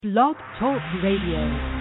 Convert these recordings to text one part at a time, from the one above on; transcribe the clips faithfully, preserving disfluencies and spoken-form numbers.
Blog Talk Radio.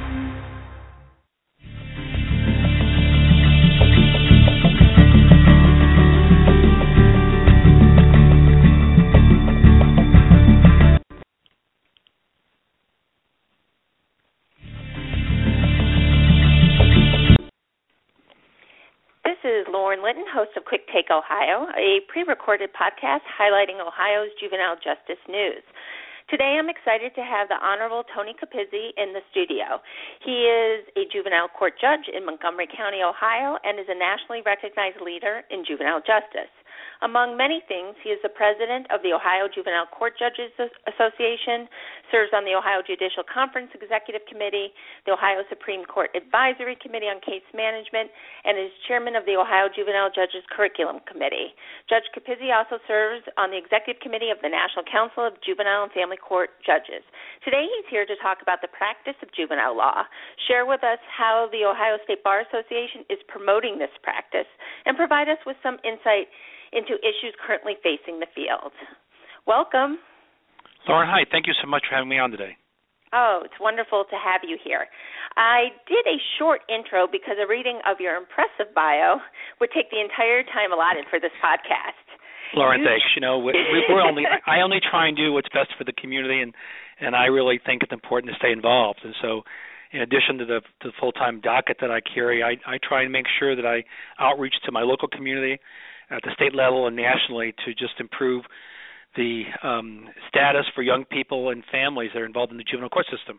This is Lauren Litton, host of Quick Take Ohio, a pre-recorded podcast highlighting Ohio's juvenile justice news. Today I'm excited to have the Honorable Tony Capizzi in the studio. He is a juvenile court judge in Montgomery County, Ohio, and is a nationally recognized leader in juvenile justice. Among many things, he is the president of the Ohio Juvenile Court Judges Association, serves on the Ohio Judicial Conference Executive Committee, the Ohio Supreme Court Advisory Committee on Case Management, and is chairman of the Ohio Juvenile Judges Curriculum Committee. Judge Capizzi also serves on the Executive Committee of the National Council of Juvenile and Family Court Judges. Today he's here to talk about the practice of juvenile law, share with us how the Ohio State Bar Association is promoting this practice, and provide us with some insight into issues currently facing the field. Welcome. Lauren, hi. Thank you so much for having me on today. Oh, it's wonderful to have you here. I did a short intro because a reading of your impressive bio would take the entire time allotted for this podcast. Lauren, you... thanks. You know, we, we're only I only try and do what's best for the community, and, and I really think it's important to stay involved. And so in addition to the, to the full-time docket that I carry, I, I try and make sure that I outreach to my local community at the state level and nationally to just improve the um, status for young people and families that are involved in the juvenile court system.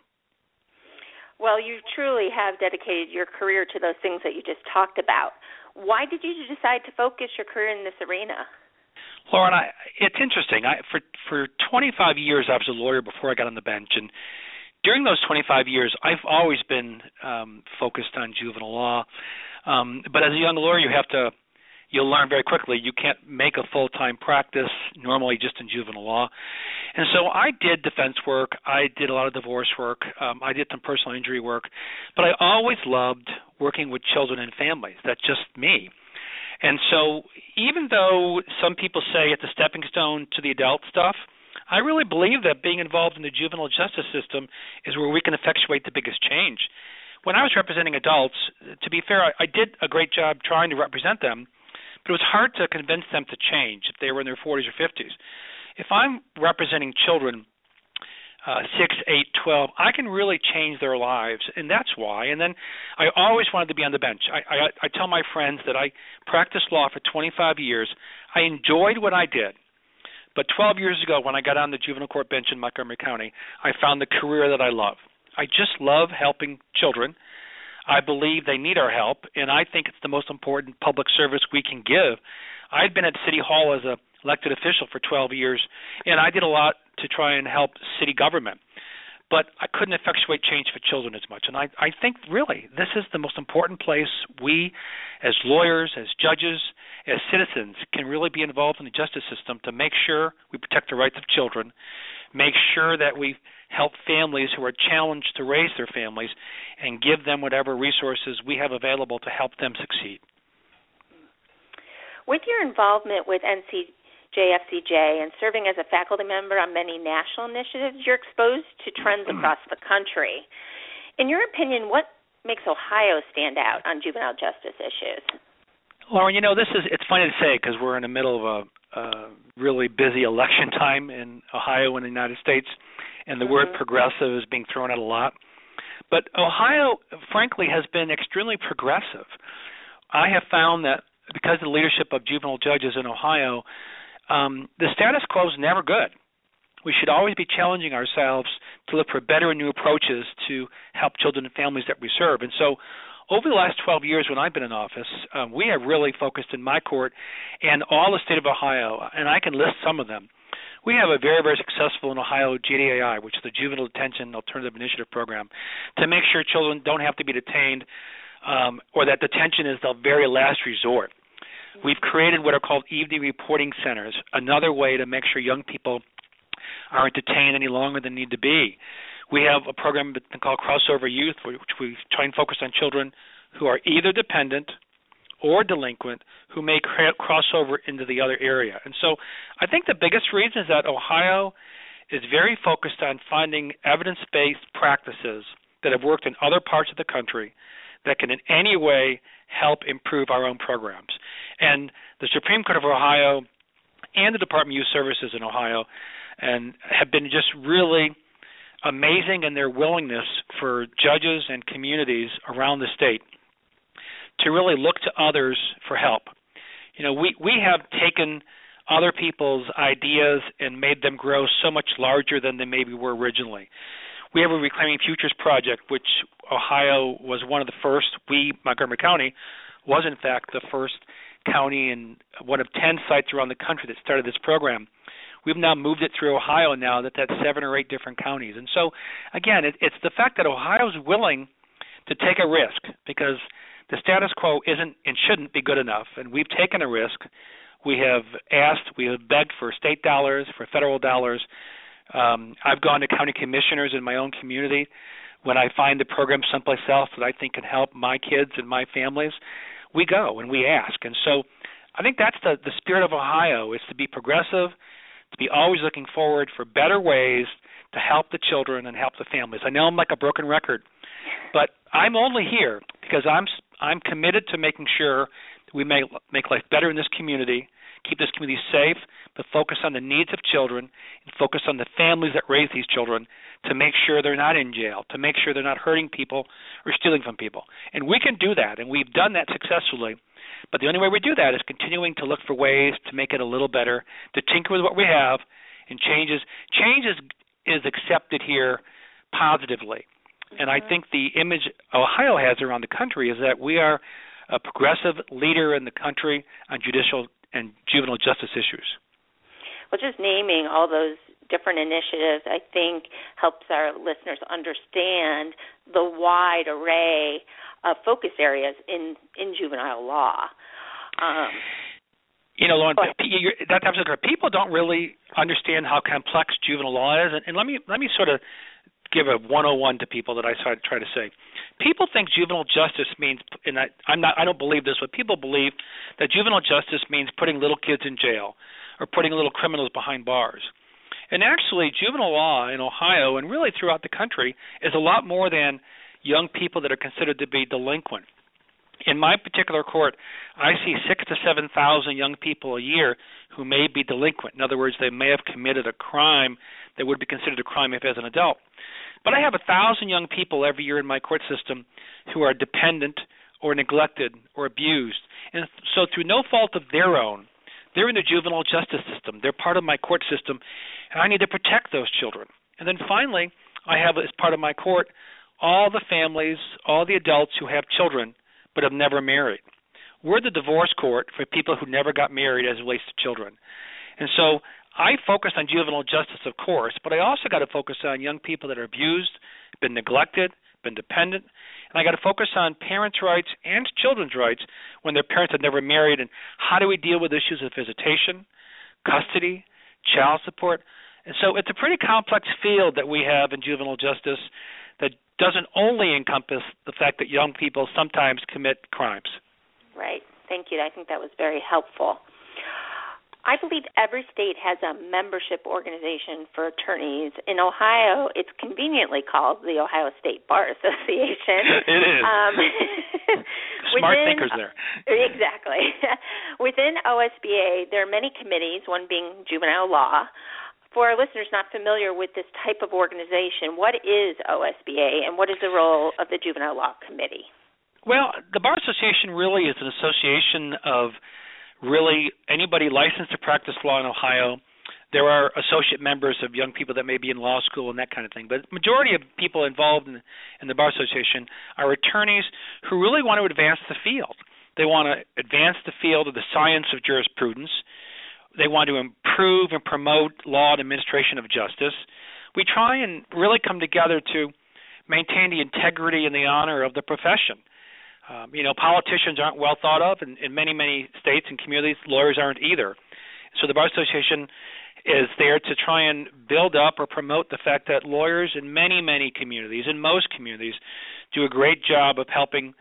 Well, you truly have dedicated your career to those things that you just talked about. Why did you decide to focus your career in this arena? Lauren, I, it's interesting. I, for for twenty-five years, I was a lawyer before I got on the bench, and during those twenty-five years, I've always been um, focused on juvenile law. Um, but as a young lawyer, you have to You'll learn very quickly you can't make a full-time practice normally just in juvenile law. And so I did defense work. I did a lot of divorce work. Um, I did some personal injury work. But I always loved working with children and families. That's just me. And so even though some people say it's a stepping stone to the adult stuff, I really believe that being involved in the juvenile justice system is where we can effectuate the biggest change. When I was representing adults, to be fair, I, I did a great job trying to represent them. But it was hard to convince them to change if they were in their forties or fifties. If I'm representing children, uh, six, eight, twelve, I can really change their lives, and that's why. And then I always wanted to be on the bench. I, I, I tell my friends that I practiced law for twenty-five years. I enjoyed what I did. But twelve years ago, when I got on the juvenile court bench in Montgomery County, I found the career that I love. I just love helping children. I believe they need our help, and I think it's the most important public service we can give. I'd been at City Hall as an elected official for twelve years, and I did a lot to try and help city government. But I couldn't effectuate change for children as much. And I, I think, really, this is the most important place we, as lawyers, as judges, as citizens, can really be involved in the justice system to make sure we protect the rights of children, make sure that we help families who are challenged to raise their families, and give them whatever resources we have available to help them succeed. With your involvement with N C J F C J and serving as a faculty member on many national initiatives, you're exposed to trends across the country. In your opinion, what makes Ohio stand out on juvenile justice issues? Lauren, you know, this is it's funny to say because we're in the middle of a, a really busy election time in Ohio and the United States, and the mm-hmm. word progressive is being thrown out a lot. But Ohio, frankly, has been extremely progressive. I have found that because of the leadership of juvenile judges in Ohio, um, the status quo is never good. We should always be challenging ourselves to look for better and new approaches to help children and families that we serve. And so over the last twelve years when I've been in office, um, we have really focused in my court and all the state of Ohio, and I can list some of them. We have a very, very successful in Ohio J D A I, which is the Juvenile Detention Alternative Initiative Program, to make sure children don't have to be detained um, or that detention is the very last resort. We've created what are called evening reporting centers, another way to make sure young people aren't detained any longer than need to be. We have a program called Crossover Youth, which we try and focus on children who are either dependent or delinquent who may cross over into the other area. And so I think the biggest reason is that Ohio is very focused on finding evidence-based practices that have worked in other parts of the country that can in any way help improve our own programs. And the Supreme Court of Ohio and the Department of Youth Services in Ohio and have been just really amazing in their willingness for judges and communities around the state to really look to others for help. You know, we, we have taken other people's ideas and made them grow so much larger than they maybe were originally. We have a Reclaiming Futures project, which Ohio was one of the first. We, Montgomery County, was in fact the first county and one of ten sites around the country that started this program. We've now moved it through Ohio now that that's seven or eight different counties. And so, again, it, it's the fact that Ohio's willing to take a risk because the status quo isn't and shouldn't be good enough, and we've taken a risk. We have asked, we have begged for state dollars, for federal dollars. Um, I've gone to county commissioners in my own community when I find a program someplace else that I think can help my kids and my families. We go and we ask. And so I think that's the, the spirit of Ohio, is to be progressive, to be always looking forward for better ways to help the children and help the families. I know I'm like a broken record, but I'm only here because I'm I'm committed to making sure that we make, make life better in this community, keep this community safe, but focus on the needs of children and focus on the families that raise these children to make sure they're not in jail, to make sure they're not hurting people or stealing from people. And we can do that, and we've done that successfully. But the only way we do that is continuing to look for ways to make it a little better, to tinker with what we have, and changes. Change is, is accepted here positively. And I think the image Ohio has around the country is that we are a progressive leader in the country on judicial and juvenile justice issues. Well, just naming all those different initiatives, I think, helps our listeners understand the wide array of focus areas in, in juvenile law. Um, you know, Lauren, that's absolutely correct. People don't really understand how complex juvenile law is, and, and let me let me sort of give a one oh one to people that I try to say. People think juvenile justice means, and I, I'm not, I don't believe this, but people believe that juvenile justice means putting little kids in jail or putting little criminals behind bars. And actually, juvenile law in Ohio and really throughout the country is a lot more than young people that are considered to be delinquent. In my particular court, I see six to seven thousand young people a year who may be delinquent. In other words, they may have committed a crime that would be considered a crime if as an adult. But I have a thousand young people every year in my court system who are dependent or neglected or abused. And so through no fault of their own, they're in the juvenile justice system. They're part of my court system, and I need to protect those children. And then finally, I have as part of my court all the families, all the adults who have children but have never married. We're the divorce court for people who never got married as it relates to children. And so I focus on juvenile justice, of course, but I also got to focus on young people that are abused, been neglected, been dependent, and I got to focus on parents' rights and children's rights when their parents have never married, and how do we deal with issues of visitation, custody, child support. And so it's a pretty complex field that we have in juvenile justice that doesn't only encompass the fact that young people sometimes commit crimes. Right. Thank you. I think that was very helpful. I believe every state has a membership organization for attorneys. In Ohio, it's conveniently called the Ohio State Bar Association. It is. Um, Smart within, thinkers there. Exactly. Within O S B A, there are many committees, one being juvenile law. For our listeners not familiar with this type of organization, what is O S B A and what is the role of the Juvenile Law Committee? Well, the Bar Association really is an association of really anybody licensed to practice law in Ohio. There are associate members of young people that may be in law school and that kind of thing. But the majority of people involved in, in the Bar Association are attorneys who really want to advance the field. They want to advance the field of the science of jurisprudence. They want to improve and promote law and administration of justice. We try and really come together to maintain the integrity and the honor of the profession. Um, you know, politicians aren't well thought of in, in many, many states and communities. Lawyers aren't either. So the Bar Association is there to try and build up or promote the fact that lawyers in many, many communities, in most communities, do a great job of helping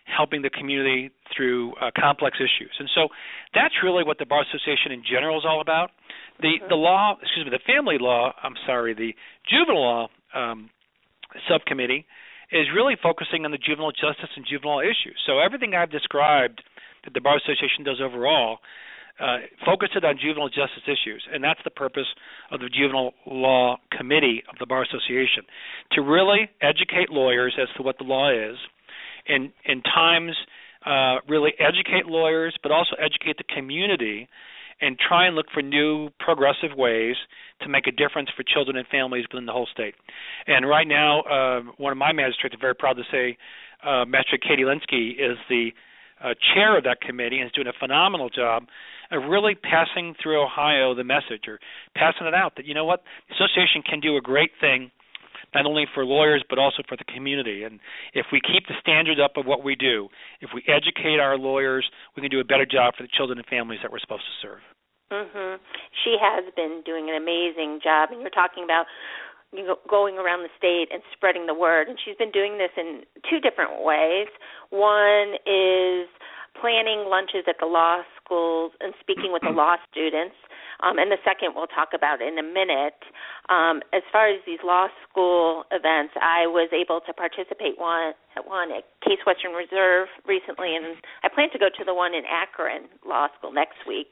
helping the community through uh, complex issues. And so that's really what the Bar Association in general is all about. The the law, excuse me, the family law, I'm sorry, the juvenile law um, subcommittee is really focusing on the juvenile justice and juvenile issues. So everything I've described that the Bar Association does overall uh, focuses on juvenile justice issues, and that's the purpose of the Juvenile Law Committee of the Bar Association, to really educate lawyers as to what the law is, and in times uh, really educate lawyers, but also educate the community and try and look for new progressive ways to make a difference for children and families within the whole state. And right now, uh, one of my magistrates, I'm very proud to say, uh, Magistrate Katie Linsky is the uh, chair of that committee and is doing a phenomenal job of really passing through Ohio the message, or passing it out that, you know what, the association can do a great thing not only for lawyers but also for the community. And if we keep the standard up of what we do, if we educate our lawyers, we can do a better job for the children and families that we're supposed to serve. Mhm. She has been doing an amazing job, and you're talking about you know, going around the state and spreading the word, and she's been doing this in two different ways. One is planning lunches at the law schools and speaking with the law students. Um, and the second we'll talk about in a minute. Um, as far as these law school events, I was able to participate one at one at Case Western Reserve recently, and I plan to go to the one in Akron Law School next week.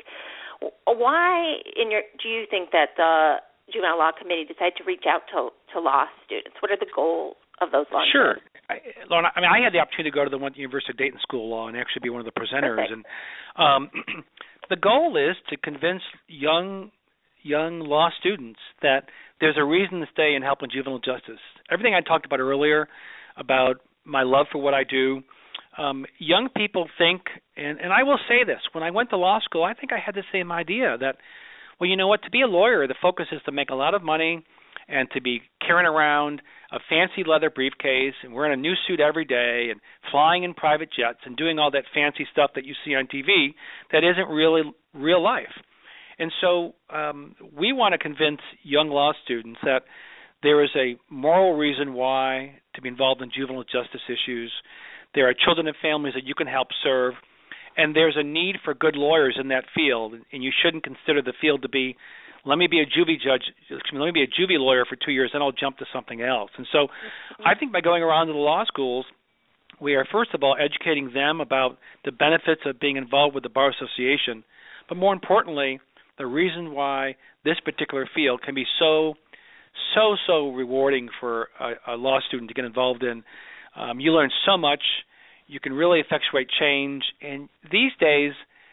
Why, in your, do you think that the Juvenile Law Committee decided to reach out to, to law students? What are the goals of those lunches? Sure. I, Lauren, I mean, I had the opportunity to go to the one at the University of Dayton School of Law and actually be one of the presenters. Perfect. And um, the goal is to convince young young law students that there's a reason to stay in helping juvenile justice. Everything I talked about earlier about my love for what I do, um, young people think, and, and I will say this, when I went to law school, I think I had the same idea that, well, you know what, to be a lawyer, the focus is to make a lot of money and to be carrying around a fancy leather briefcase and wearing a new suit every day and flying in private jets and doing all that fancy stuff that you see on T V that isn't really real life. And so um, we want to convince young law students that there is a moral reason why to be involved in juvenile justice issues. There are children and families that you can help serve, and there's a need for good lawyers in that field, and you shouldn't consider the field to be, let me be a juvie judge, let me be a juvie lawyer for two years, then I'll jump to something else. And so I think by going around to the law schools, we are, first of all, educating them about the benefits of being involved with the Bar Association, but more importantly, the reason why this particular field can be so, so, so rewarding for a, a law student to get involved in. Um, you learn so much. You can really effectuate change. And these days,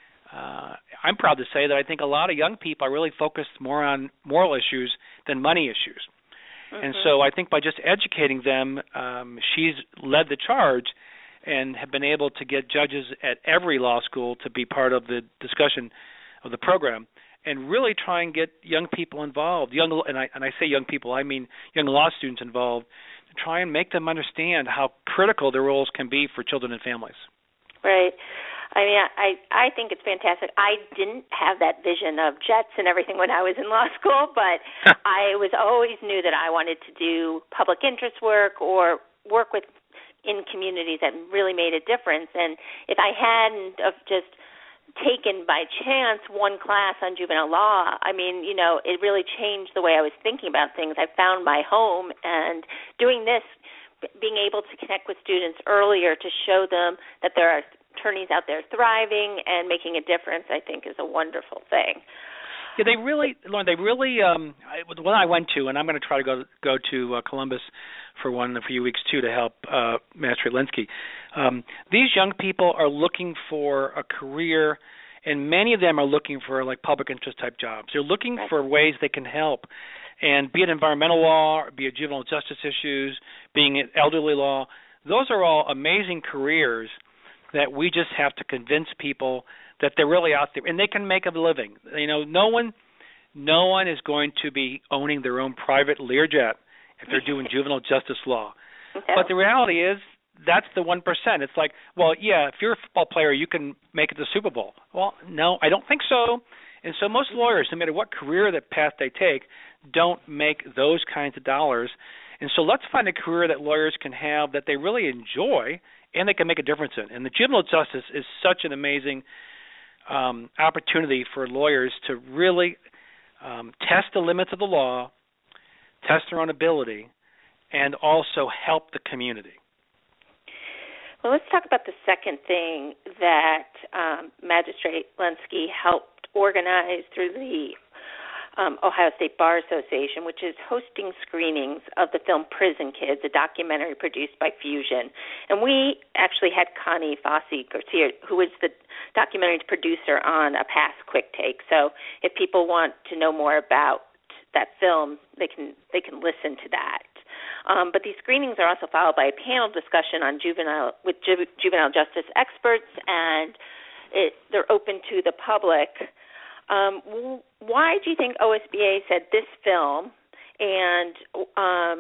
uh, I'm proud to say that I think a lot of young people are really focused more on moral issues than money issues. Mm-hmm. And so I think by just educating them, um, she's led the charge and have been able to get judges at every law school to be part of the discussion of the program and really try and get young people involved. Young, and I, and I say young people, I mean young law students involved, to try and make them understand how critical their roles can be for children and families. Right. I mean, I, I think it's fantastic. I didn't have that vision of jets and everything when I was in law school, but I was always knew that I wanted to do public interest work or work with in communities that really made a difference. And if I hadn't of just taken by chance one class on juvenile law, I mean, you know, it really changed the way I was thinking about things. I found my home, and doing this, being able to connect with students earlier to show them that there are attorneys out there thriving and making a difference, I think is a wonderful thing. Yeah, they really, Lauren, they really, um, I, the one I went to, and I'm going to try to go go to uh, Columbus for one in a few weeks, too, to help uh, Magistrate Linsky. Um, these young people are looking for a career, and many of them are looking for, like, public interest type jobs. They're looking right. for ways they can help, and be it environmental law, be it juvenile justice issues, being it elderly law, those are all amazing careers that we just have to convince people that they're really out there, and they can make a living. You know, no one, no one is going to be owning their own private Learjet if they're doing juvenile justice law. Okay. But the reality is, that's the one percent. It's like, well, yeah, if you're a football player, you can make it to the Super Bowl. Well, no, I don't think so. And so most lawyers, no matter what career that path they take, don't make those kinds of dollars. And so let's find a career that lawyers can have that they really enjoy and they can make a difference in. And the juvenile justice is such an amazing um, opportunity for lawyers to really um, test the limits of the law, test their own ability, and also help the community. Well, let's talk about the second thing that um, Magistrate Lenski helped organize through the um, Ohio State Bar Association, which is hosting screenings of the film Prison Kids, a documentary produced by Fusion. And we actually had Connie Fossey Garcia, who was the documentary producer, on a past Quick Take. So if people want to know more about that film, they can they can listen to that. Um, but these screenings are also followed by a panel discussion on juvenile with ju- juvenile justice experts, and it, they're open to the public. Um, why do you think O S B A said this film, and um,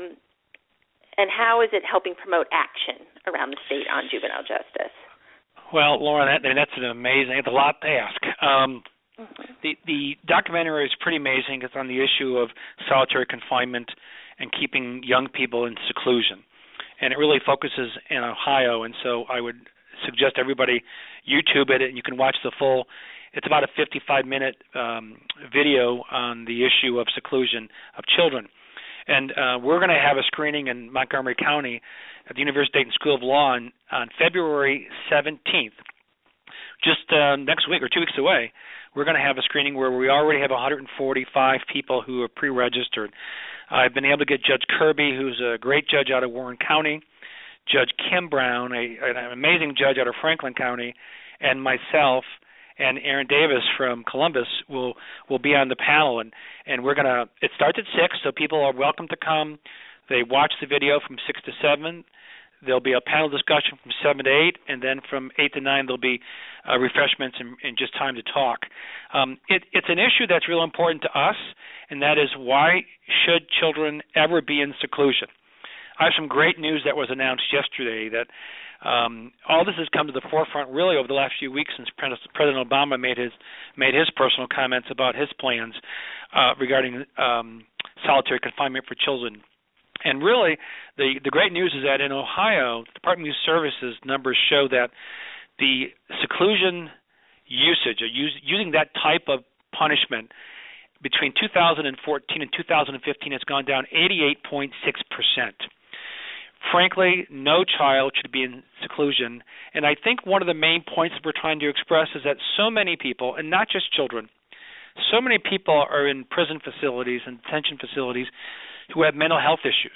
and how is it helping promote action around the state on juvenile justice? Well, Lauren, that, that's an amazing. It's a lot to ask. Um, mm-hmm. The the documentary is pretty amazing. It's on the issue of solitary confinement and keeping young people in seclusion. And it really focuses in Ohio, and so I would suggest everybody YouTube it, and you can watch the full. It's about a fifty-five minute um, video on the issue of seclusion of children. And uh, we're going to have a screening in Montgomery County at the University of Dayton School of Law on, on February seventeenth, just uh, next week or two weeks away. We're going to have a screening where we already have one hundred forty-five people who are pre-registered. I've been able to get Judge Kirby, who's a great judge out of Warren County, Judge Kim Brown, a, an amazing judge out of Franklin County, and myself and Aaron Davis from Columbus will will be on the panel. And, and we're going to, it starts at six, so people are welcome to come. They watch the video from six to seven. There'll be a panel discussion from seven to eight, and then from eight to nine there'll be uh, refreshments and, and just time to talk. Um, it, it's an issue that's real important to us, and that is, why should children ever be in seclusion? I have some great news that was announced yesterday that um, all this has come to the forefront really over the last few weeks since President Obama made his made his personal comments about his plans uh, regarding um, solitary confinement for children. And really, the, the great news is that in Ohio, the Department of Youth Services numbers show that the seclusion usage, or use, using that type of punishment between two thousand fourteen and two thousand fifteen has gone down eighty-eight point six percent. Frankly, no child should be in seclusion. And I think one of the main points that we're trying to express is that so many people, and not just children, so many people are in prison facilities and detention facilities who have mental health issues.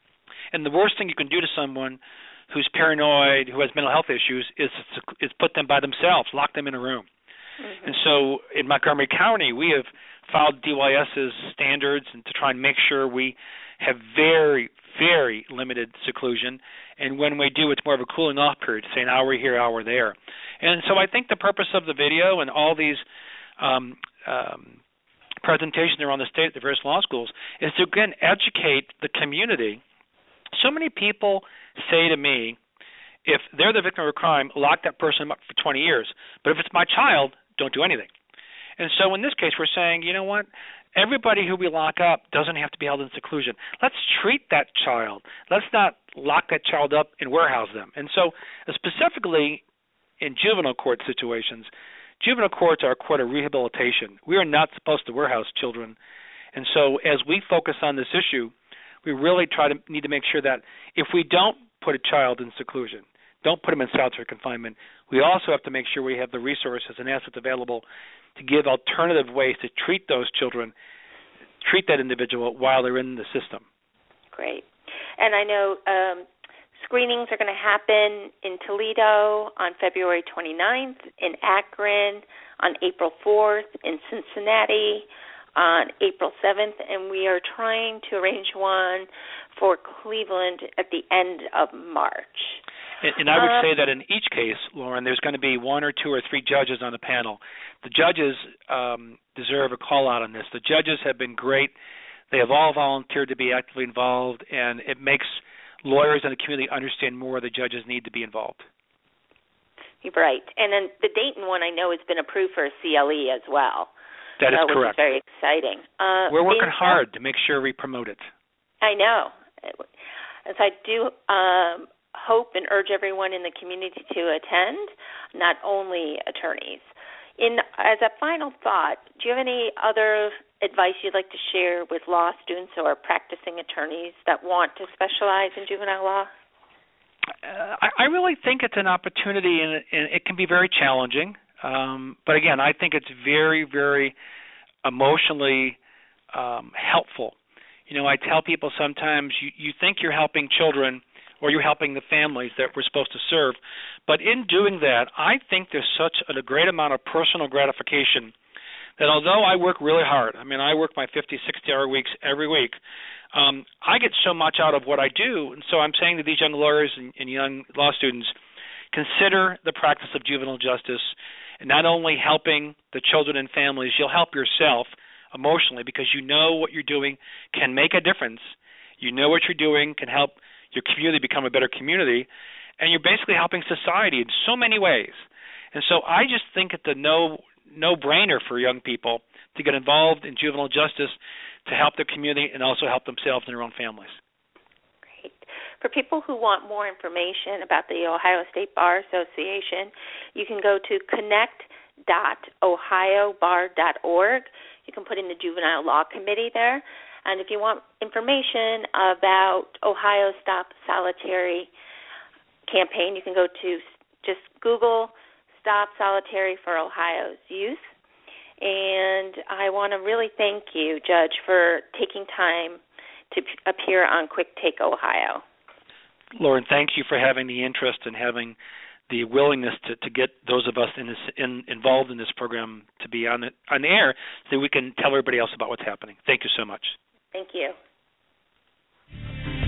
And the worst thing you can do to someone who's paranoid, who has mental health issues, is is put them by themselves, lock them in a room. Mm-hmm. And so in Montgomery County, we have followed D Y S's standards and to try and make sure we have very, very limited seclusion. And when we do, it's more of a cooling off period, say an hour here, hour there. And so I think the purpose of the video and all these um, um, presentations around the state at the various law schools is to, again, educate the community. So many people say to me, if they're the victim of a crime, lock that person up for twenty years. But if it's my child, don't do anything. And so in this case, we're saying, you know what? Everybody who we lock up doesn't have to be held in seclusion. Let's treat that child. Let's not lock that child up and warehouse them. And so uh, specifically in juvenile court situations, juvenile courts are a court of rehabilitation. We are not supposed to warehouse children. And so as we focus on this issue, we really try to need to make sure that if we don't put a child in seclusion, don't put them in solitary confinement, we also have to make sure we have the resources and assets available to give alternative ways to treat those children, treat that individual while they're in the system. Great. And I know um, screenings are going to happen in Toledo on February twenty-ninth, in Akron on April fourth, in Cincinnati on April seventh, and we are trying to arrange one for Cleveland at the end of March. And, and I would uh, say that in each case, Lauren, there's going to be one or two or three judges on the panel. The judges um, deserve a call-out on this. The judges have been great. They have all volunteered to be actively involved, and it makes lawyers and the community understand more the judges need to be involved. You're right. And then the Dayton one, I know, has been approved for a C L E as well. That is uh, correct. Which is very exciting. Uh, We're working hard to make sure we promote it. I know. And so I do um, hope and urge everyone in the community to attend, not only attorneys. In as a final thought, do you have any other advice you'd like to share with law students or practicing attorneys that want to specialize in juvenile law? Uh, I, I really think it's an opportunity, and it, and it can be very challenging. Um, but again, I think it's very, very emotionally um, helpful. You know, I tell people sometimes you, you think you're helping children or you're helping the families that we're supposed to serve, but in doing that, I think there's such a great amount of personal gratification that although I work really hard, I mean, I work my fifty, sixty-hour weeks every week, um, I get so much out of what I do. And so I'm saying to these young lawyers and, and young law students, consider the practice of juvenile justice, and not only helping the children and families, you'll help yourself emotionally because you know what you're doing can make a difference. You know what you're doing can help your community become a better community, and you're basically helping society in so many ways. And so I just think it's a no, no-brainer for young people to get involved in juvenile justice to help their community and also help themselves and their own families. Great. For people who want more information about the Ohio State Bar Association, you can go to connect dot ohio bar dot org. You can put in the Juvenile Law Committee there. And if you want information about Ohio Stop Solitary campaign, you can go to just Google Stop Solitary for Ohio's Youth. And I want to really thank you, Judge, for taking time to p- appear on Quick Take Ohio. Lauren, thank you for having the interest and having the willingness to, to get those of us in this, in, involved in this program to be on the, on the air so we can tell everybody else about what's happening. Thank you so much. Thank you.